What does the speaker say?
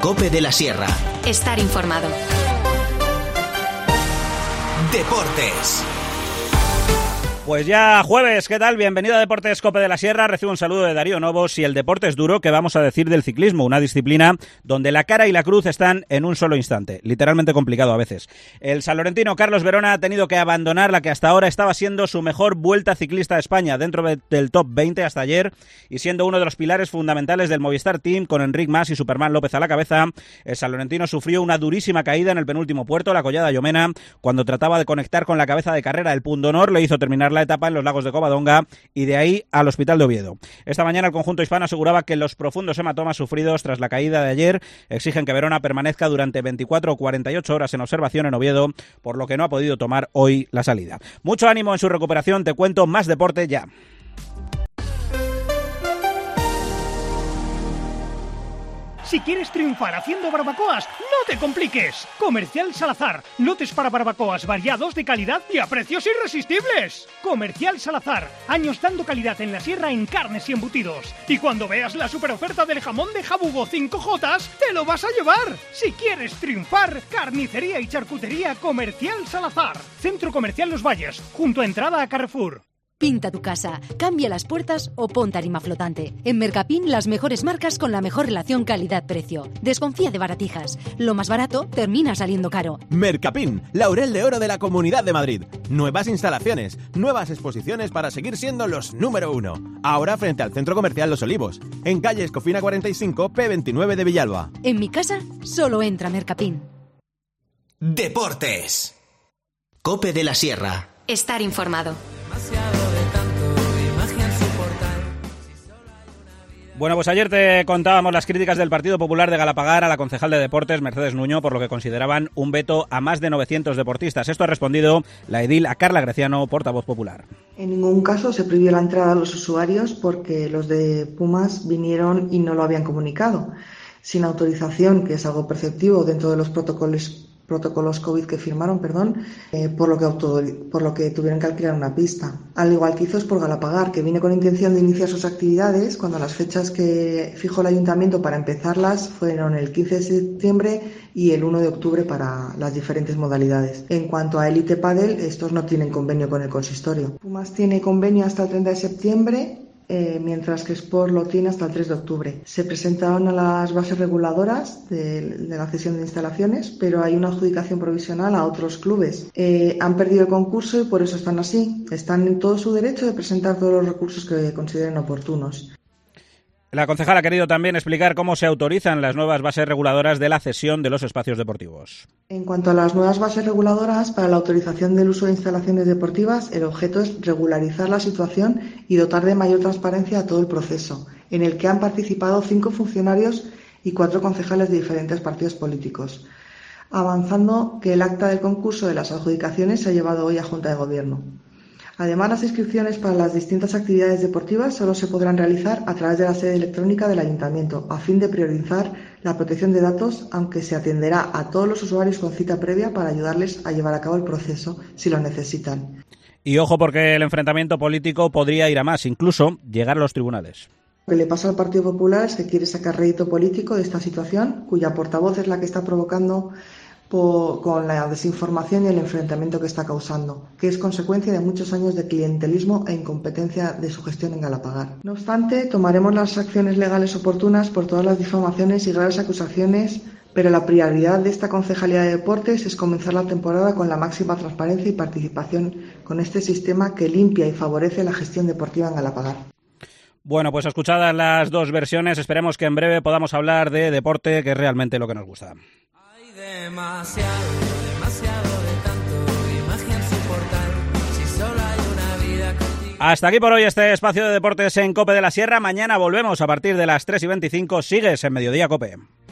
COPE de la Sierra. Estar informado. Deportes. Pues ya jueves, ¿qué tal? Bienvenido a Deportes COPE de la Sierra. Recibo un saludo de Darío Novos y el deporte es duro, ¿qué vamos a decir del ciclismo? Una disciplina donde la cara y la cruz están en un solo instante, literalmente complicado a veces. El sanlorentino Carlos Verona ha tenido que abandonar la que hasta ahora estaba siendo su mejor vuelta ciclista a España, dentro del top 20 hasta ayer, y siendo uno de los pilares fundamentales del Movistar Team, con Enric Mas y Superman López a la cabeza. El sanlorentino sufrió una durísima caída en el penúltimo puerto, la Collada Llomena, cuando trataba de conectar con la cabeza de carrera. El Pundonor le hizo terminar la etapa en los lagos de Covadonga y de ahí al hospital de Oviedo. Esta mañana el conjunto hispano aseguraba que los profundos hematomas sufridos tras la caída de ayer exigen que Verona permanezca durante 24 o 48 horas en observación en Oviedo, por lo que no ha podido tomar hoy la salida. Mucho ánimo en su recuperación, te cuento más deporte ya. Si quieres triunfar haciendo barbacoas, no te compliques. Comercial Salazar. Lotes para barbacoas variados, de calidad y a precios irresistibles. Comercial Salazar. Años dando calidad en la sierra en carnes y embutidos. Y cuando veas la superoferta del jamón de Jabugo 5J, te lo vas a llevar. Si quieres triunfar, carnicería y charcutería Comercial Salazar. Centro Comercial Los Valles, junto a entrada a Carrefour. Pinta tu casa, cambia las puertas o pon tarima flotante. En Mercapin, las mejores marcas con la mejor relación calidad-precio. Desconfía de baratijas. Lo más barato termina saliendo caro. Mercapin, Laurel de Oro de la Comunidad de Madrid. Nuevas instalaciones, nuevas exposiciones para seguir siendo los número uno. Ahora frente al Centro Comercial Los Olivos, en calle Escofina 45, P29 de Villalba. En mi casa, solo entra Mercapin. Deportes. COPE de la Sierra. Estar informado. Bueno, pues ayer te contábamos las críticas del Partido Popular de Galapagar a la concejal de Deportes, Mercedes Nuño, por lo que consideraban un veto a más de 900 deportistas. Esto ha respondido la edil a Carla Greciano, portavoz popular. En ningún caso se prohibió la entrada a los usuarios porque los de Pumas vinieron y no lo habían comunicado. Sin autorización, que es algo perceptivo dentro de los protocolos COVID que firmaron, por lo que tuvieron que alquilar una pista. Al igual que hizo Sport Galapagar, que viene con intención de iniciar sus actividades cuando las fechas que fijó el ayuntamiento para empezarlas fueron el 15 de septiembre y el 1 de octubre para las diferentes modalidades. En cuanto a Elite Padel, estos no tienen convenio con el consistorio. Pumas tiene convenio hasta el 30 de septiembre, mientras que Sport lo tiene hasta el 3 de octubre. Se presentaron a las bases reguladoras de la cesión de instalaciones, pero hay una adjudicación provisional a otros clubes. Han perdido el concurso y por eso están así. Están en todo su derecho de presentar todos los recursos que consideren oportunos. La concejal ha querido también explicar cómo se autorizan las nuevas bases reguladoras de la cesión de los espacios deportivos. En cuanto a las nuevas bases reguladoras para la autorización del uso de instalaciones deportivas, el objeto es regularizar la situación y dotar de mayor transparencia a todo el proceso, en el que han participado 5 funcionarios y 4 concejales de diferentes partidos políticos, avanzando que el acta del concurso de las adjudicaciones se ha llevado hoy a Junta de Gobierno. Además, las inscripciones para las distintas actividades deportivas solo se podrán realizar a través de la sede electrónica del Ayuntamiento, a fin de priorizar la protección de datos, aunque se atenderá a todos los usuarios con cita previa para ayudarles a llevar a cabo el proceso si lo necesitan. Y ojo, porque el enfrentamiento político podría ir a más, incluso llegar a los tribunales. Lo que le pasa al Partido Popular es que quiere sacar rédito político de esta situación, cuya portavoz es la que está provocando con la desinformación y el enfrentamiento que está causando, que es consecuencia de muchos años de clientelismo e incompetencia de su gestión en Galapagar. No obstante, tomaremos las acciones legales oportunas por todas las difamaciones y graves acusaciones, pero la prioridad de esta Concejalía de Deportes es comenzar la temporada con la máxima transparencia y participación con este sistema que limpia y favorece la gestión deportiva en Galapagar. Bueno, pues escuchadas las dos versiones, esperemos que en breve podamos hablar de deporte, que es realmente lo que nos gusta. Demasiado de tanto, imagen su portal, si solo hay una vida contigo. Hasta aquí por hoy este espacio de deportes en COPE de la Sierra. Mañana volvemos a partir de las 3:25. Sigues en Mediodía COPE.